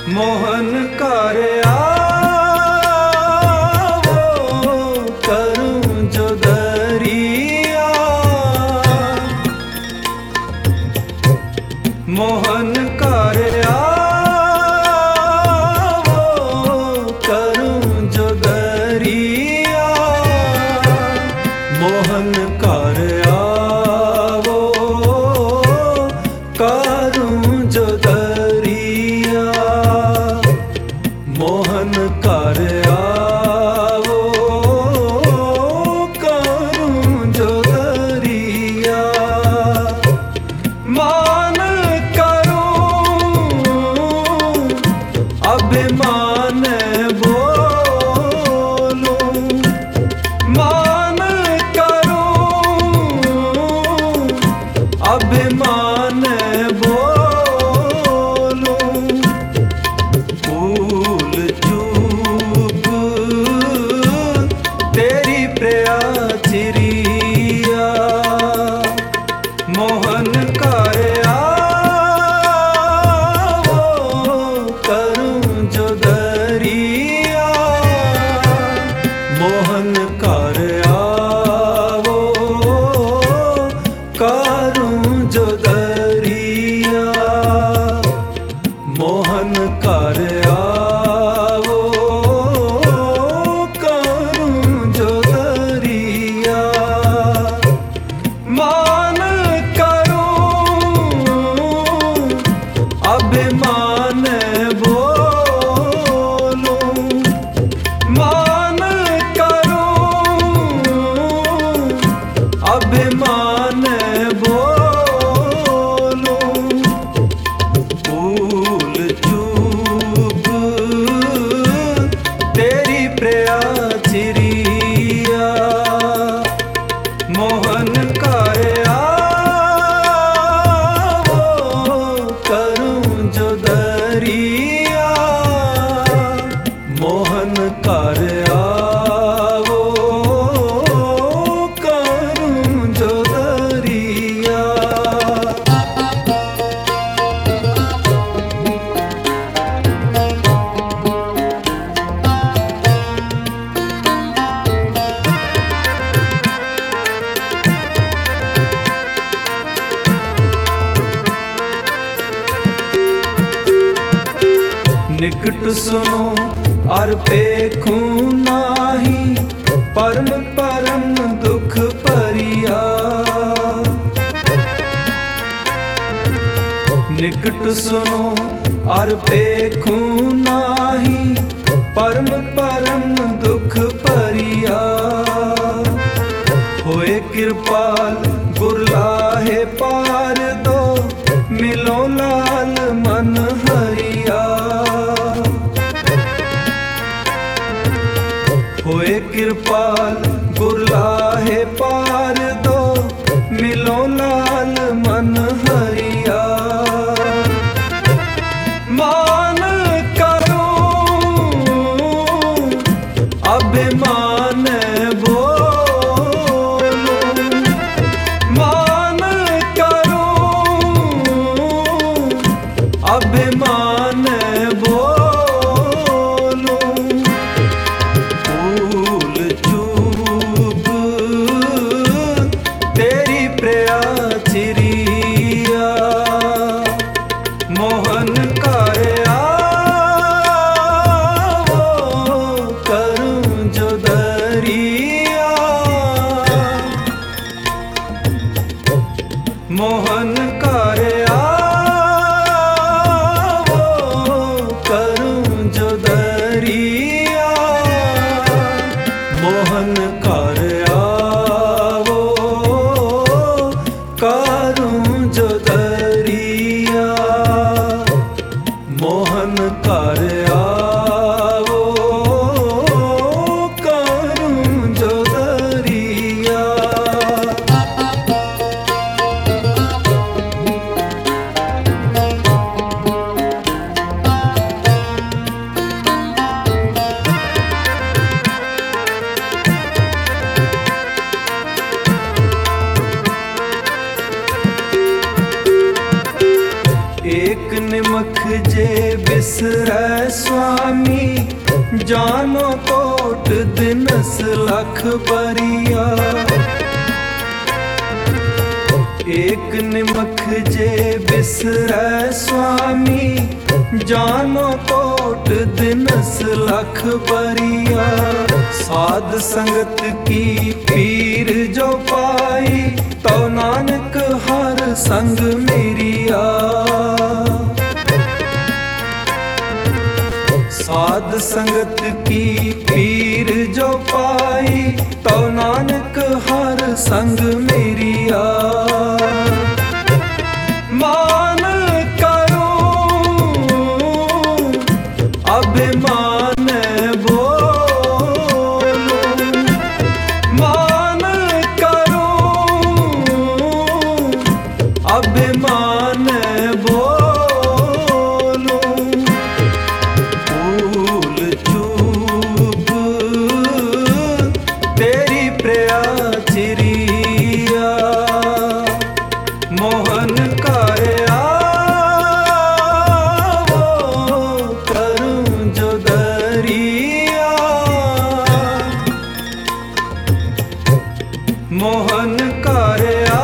मोहन कर आवो करूं जो दरिया। मोहन कर आवो करूं जो दरिया। मोहन कर आवो करूं जो दरिया। मोहन कर आवो करूं जो दरिया। मान करूं अभिमान बोलूं। मान करूं अभिमान बोलूं। भूल चूक तेरी प्याचिरिया। मोहन कर आवो करूं जो दरिया। मोहन कर आवो करूं जो दरिया। मोहन कर आवो करूं जो दरिया। मान करूं अभिमान बोलूं। मान करूं अभिमान बोलूं। भूल चूक तेरी प्याचिरिया। मोहन कर आवो करूं जो दरिया। मोहन कर आवो करूं जो दरिया। निकट सुनो और देखूं नाही परम परम दुख परिया। निकट सुनो और देखूं नाही परम परम दुख परिया। होए कृपाल गुरलाहे पार दो मिलो लाल मन हरिया। होए कृपाल गुरलाहे पार दो मिलो लाल मन हरिया। मान करूं अभिमान बोलूं। मान करूं अभिमान बोलूं। भूल चूक तेरी प्याचिरिया। मोहन कर आवो करूं जो दरिया। मोहन कर आवो करूं जो दरिया। मोहन कर आवो करूं जो दरिया। मोहन कर आवो करूं जो दरिया। एक निमख जे बिसरै स्वामी, जानो कोट दिनस लख बरिया। एक निमख जे बिसरै स्वामी, जानो कोट दिनस लख बरिया। साध संगत की पीर जो पाई, तो नानक हर संग मेरिया। साध संगत की पीर जो पाई, तो नानक हर संग मेरिया। मान करो अभिमान बोलो, मान करो अभिमान बोलो। भूल चूक तेरी प्रयाचिरिया, मोहन काया करूं जो दरिया। मोहन काया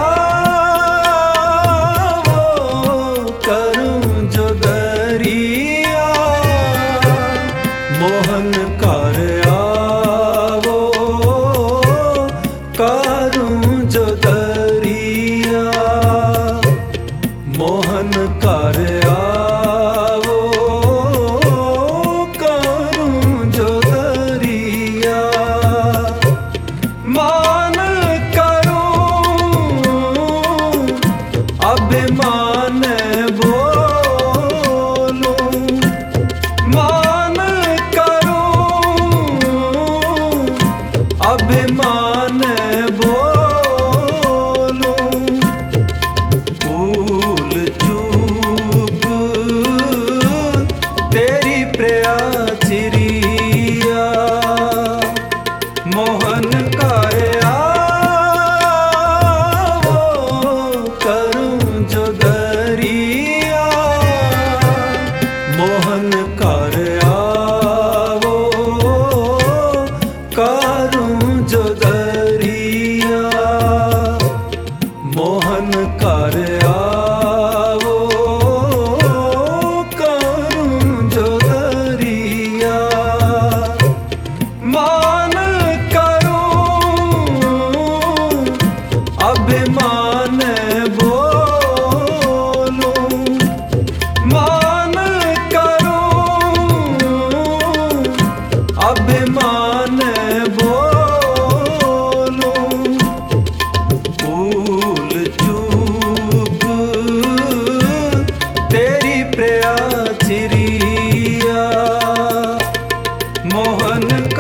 करूं जो दरिया। मोहन काया करूं जो दरिया। मोहन काया करूं जो दरिया। मान करो अभिमान बोलो, मान करो अभिमान बोलो। भूल चूक तेरी प्रयाचिरिया, मोहन काया करूं जो दरिया। मोहन काया करूं जो दरिया। मोहन काया करूं जो दरिया। मान करो अभिमान बोलो, मान करो अभिमान बोलो। भूल चूक तेरी प्रयाचिरिया, मोहन